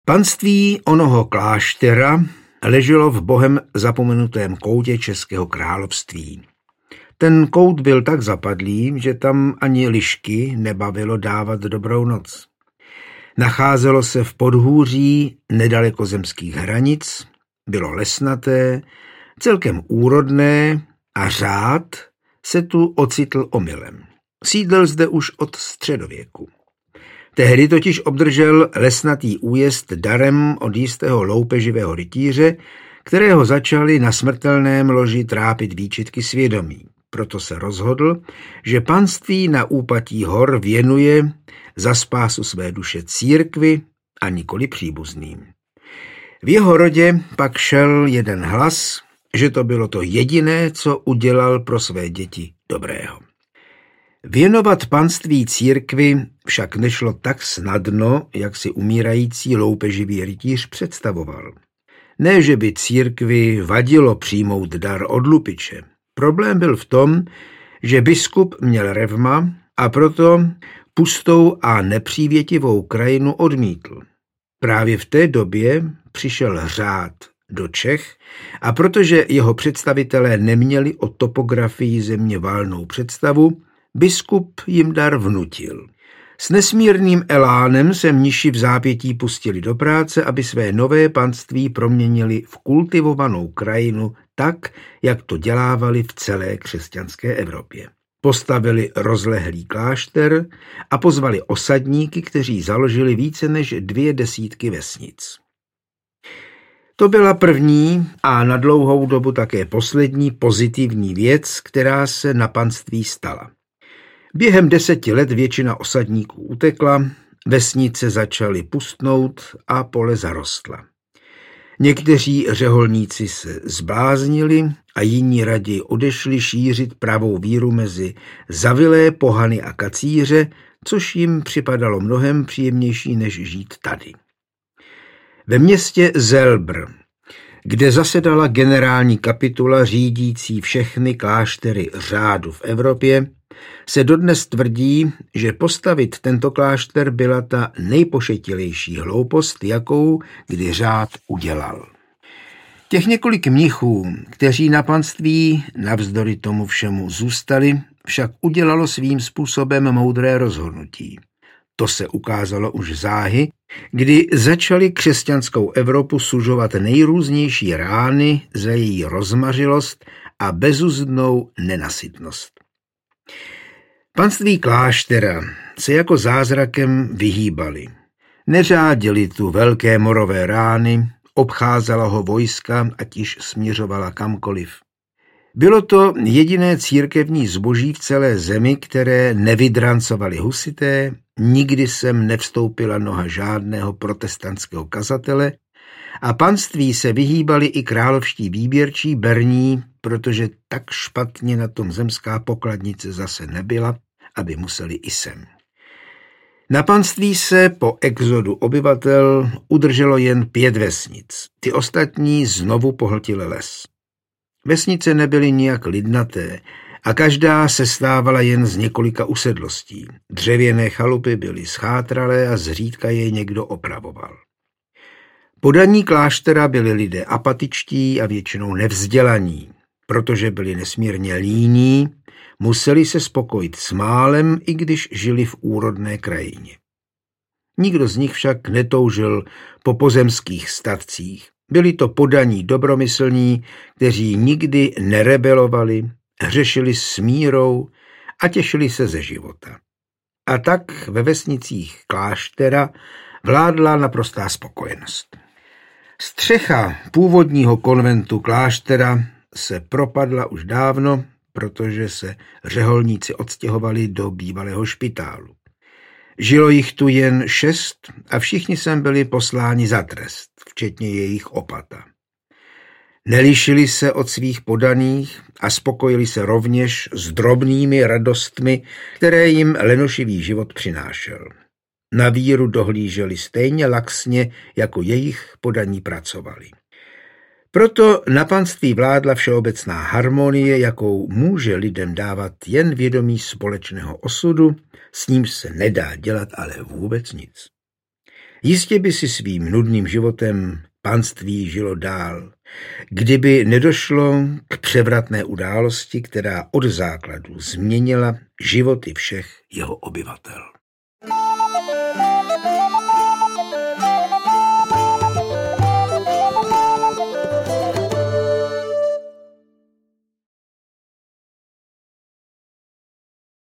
Panství onoho kláštera leželo v bohem zapomenutém koutě Českého království. Ten kout byl tak zapadlý, že tam ani lišky nebavilo dávat dobrou noc. Nacházelo se v podhůří nedaleko zemských hranic, bylo lesnaté, celkem úrodné a řád se tu ocitl omylem. Sídlil zde už od středověku. Tehdy totiž obdržel lesnatý újezd darem od jistého loupeživého rytíře, kterého začali na smrtelném loži trápit výčitky svědomí. Proto se rozhodl, že panství na úpatí hor věnuje za spásu své duše církvi a nikoli příbuzným. V jeho rodě pak šel jeden hlas, že to bylo to jediné, co udělal pro své děti dobrého. Věnovat panství církvi však nešlo tak snadno, jak si umírající loupeživý rytíř představoval. Ne, že by církvi vadilo přijmout dar od lupiče. Problém byl v tom, že biskup měl revma a proto pustou a nepřívětivou krajinu odmítl. Právě v té době přišel řád do Čech a protože jeho představitelé neměli o topografii země valnou představu, biskup jim dar vnutil. S nesmírným elánem se mniši v zápětí pustili do práce, aby své nové panství proměnili v kultivovanou krajinu tak, jak to dělávali v celé křesťanské Evropě. Postavili rozlehlý klášter a pozvali osadníky, kteří založili více než 200 vesnic. To byla první a na dlouhou dobu také poslední pozitivní věc, která se na panství stala. Během 10 let většina osadníků utekla, vesnice začaly pustnout a pole zarostla. Někteří řeholníci se zbláznili a jiní raději odešli šířit pravou víru mezi zavilé pohany a kacíře, což jim připadalo mnohem příjemnější, než žít tady. Ve městě Zelbr, kde zasedala generální kapitula řídící všechny kláštery řádu v Evropě, se dodnes tvrdí, že postavit tento klášter byla ta nejpošetilejší hloupost, jakou kdy řád udělal. Těch několik mnichů, kteří na panství navzdory tomu všemu zůstali, však udělalo svým způsobem moudré rozhodnutí. To se ukázalo už záhy, kdy začali křesťanskou Evropu sužovat nejrůznější rány za její rozmařilost a bezuzdnou nenasytnost. Panství kláštera se jako zázrakem vyhýbali. Neřádili tu velké morové rány, obcházela ho vojska, ať již směřovala kamkoliv. Bylo to jediné církevní zboží v celé zemi, které nevydrancovali husité, nikdy sem nevstoupila noha žádného protestantského kazatele a panství se vyhýbali i královští výběrčí berní, protože tak špatně na tom zemská pokladnice zase nebyla, aby museli i sem. Na panství se po exodu obyvatel udrželo jen 5 vesnic. Ty ostatní znovu pohltily les. Vesnice nebyly nijak lidnaté a každá se stávala jen z několika usedlostí. Dřevěné chalupy byly schátralé a zřídka je někdo opravoval. Podaní kláštera byli lidé apatičtí a většinou nevzdělaní. Protože byli nesmírně líní, museli se spokojit s málem, i když žili v úrodné krajině. Nikdo z nich však netoužil po pozemských statcích. Byli to podaní dobromyslní, kteří nikdy nerebelovali, hřešili s mírou a těšili se ze života. A tak ve vesnicích kláštera vládla naprostá spokojenost. Střecha původního konventu kláštera se propadla už dávno, protože se řeholníci odstěhovali do bývalého špitálu. Žilo jich tu jen 6 a všichni sem byli posláni za trest, včetně jejich opata. Nelišili se od svých podaných a spokojili se rovněž s drobnými radostmi, které jim lenošivý život přinášel. Na víru dohlíželi stejně laxně, jako jejich podaní pracovali. Proto na panství vládla všeobecná harmonie, jakou může lidem dávat jen vědomí společného osudu, s nímž se nedá dělat ale vůbec nic. Jistě by si svým nudným životem panství žilo dál, kdyby nedošlo k převratné události, která od základu změnila životy všech jeho obyvatel.